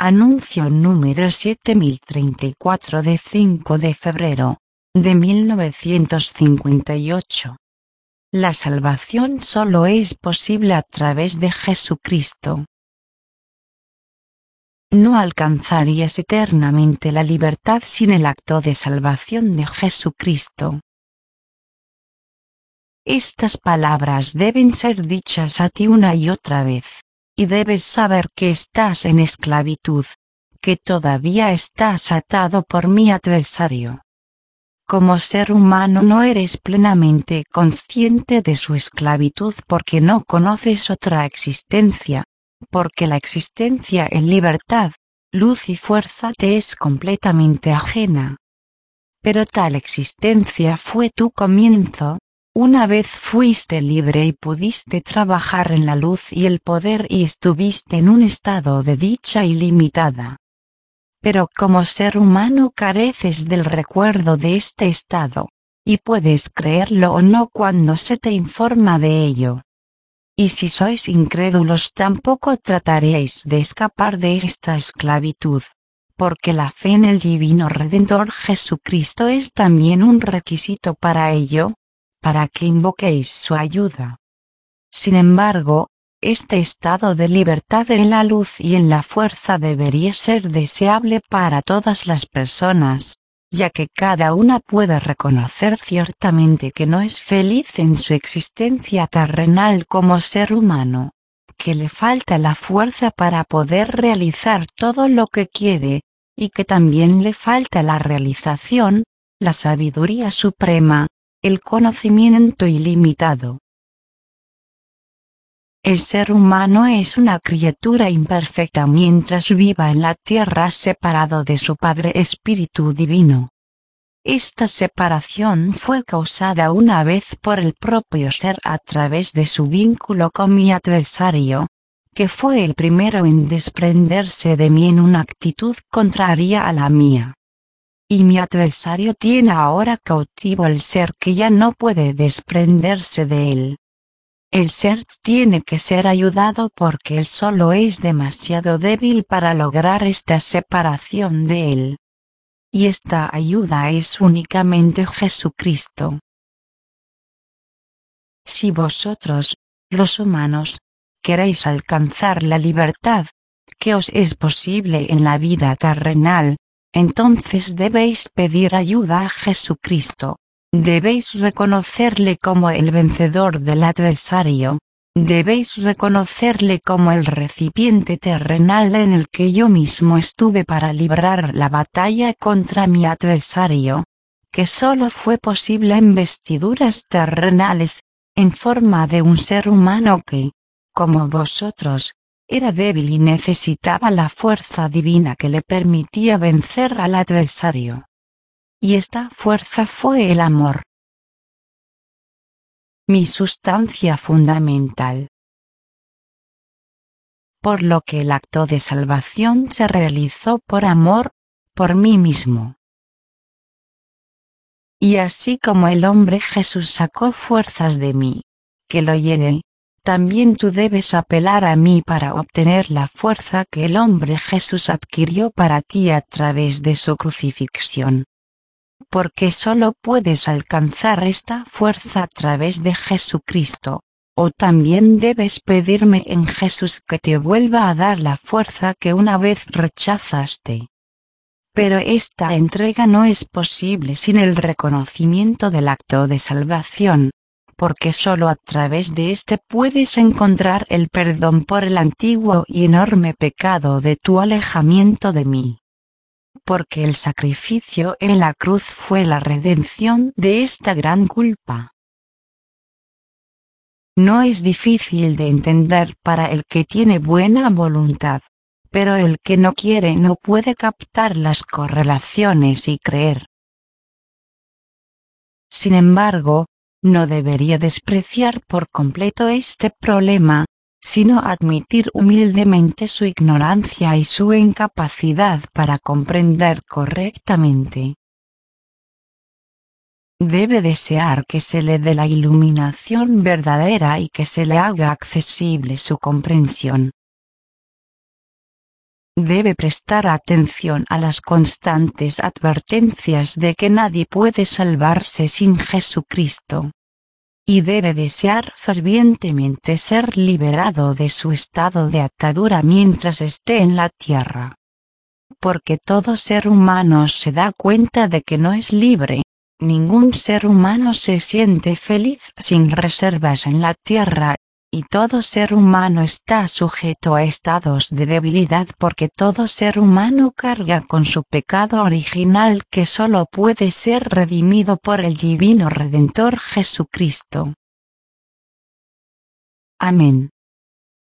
Anuncio número 7034 de 5 de febrero de 1958. La salvación solo es posible a través de Jesucristo. No alcanzarías eternamente la libertad sin el acto de salvación de Jesucristo. Estas palabras deben ser dichas a ti una y otra vez, y debes saber que estás en esclavitud, que todavía estás atado por mi adversario. Como ser humano no eres plenamente consciente de su esclavitud porque no conoces otra existencia, porque la existencia en libertad, luz y fuerza te es completamente ajena. Pero tal existencia fue tu comienzo, una vez fuiste libre y pudiste trabajar en la luz y el poder y estuviste en un estado de dicha ilimitada. Pero como ser humano careces del recuerdo de este estado, y puedes creerlo o no cuando se te informa de ello. Y si sois incrédulos tampoco trataréis de escapar de esta esclavitud, porque la fe en el Divino Redentor Jesucristo es también un requisito para ello, para que invoquéis su ayuda. Sin embargo, este estado de libertad en la luz y en la fuerza debería ser deseable para todas las personas, ya que cada una puede reconocer ciertamente que no es feliz en su existencia terrenal como ser humano, que le falta la fuerza para poder realizar todo lo que quiere, y que también le falta la realización, la sabiduría suprema, el conocimiento ilimitado. El ser humano es una criatura imperfecta mientras viva en la tierra separado de su Padre Espíritu Divino. Esta separación fue causada una vez por el propio ser a través de su vínculo con mi adversario, que fue el primero en desprenderse de mí en una actitud contraria a la mía. Y mi adversario tiene ahora cautivo el ser que ya no puede desprenderse de él. El ser tiene que ser ayudado porque él solo es demasiado débil para lograr esta separación de él. Y esta ayuda es únicamente Jesucristo. Si vosotros, los humanos, queréis alcanzar la libertad, que os es posible en la vida terrenal, entonces debéis pedir ayuda a Jesucristo. Debéis reconocerle como el vencedor del adversario, debéis reconocerle como el recipiente terrenal en el que yo mismo estuve para librar la batalla contra mi adversario, que solo fue posible en vestiduras terrenales, en forma de un ser humano que, como vosotros, era débil y necesitaba la fuerza divina que le permitía vencer al adversario. Y esta fuerza fue el amor. Mi sustancia fundamental. Por lo que el acto de salvación se realizó por amor, por mí mismo. Y así como el hombre Jesús sacó fuerzas de mí, que lo llene, también tú debes apelar a mí para obtener la fuerza que el hombre Jesús adquirió para ti a través de su crucifixión. Porque solo puedes alcanzar esta fuerza a través de Jesucristo, o también debes pedirme en Jesús que te vuelva a dar la fuerza que una vez rechazaste. Pero esta entrega no es posible sin el reconocimiento del acto de salvación, porque solo a través de este puedes encontrar el perdón por el antiguo y enorme pecado de tu alejamiento de mí. Porque el sacrificio en la cruz fue la redención de esta gran culpa. No es difícil de entender para el que tiene buena voluntad, pero el que no quiere no puede captar las correlaciones y creer. Sin embargo, no debería despreciar por completo este problema, sino admitir humildemente su ignorancia y su incapacidad para comprender correctamente. Debe desear que se le dé la iluminación verdadera y que se le haga accesible su comprensión. Debe prestar atención a las constantes advertencias de que nadie puede salvarse sin Jesucristo. Y debe desear fervientemente ser liberado de su estado de atadura mientras esté en la tierra. Porque todo ser humano se da cuenta de que no es libre. Ningún ser humano se siente feliz sin reservas en la tierra, y todo ser humano está sujeto a estados de debilidad porque todo ser humano carga con su pecado original que solo puede ser redimido por el divino Redentor Jesucristo. Amén.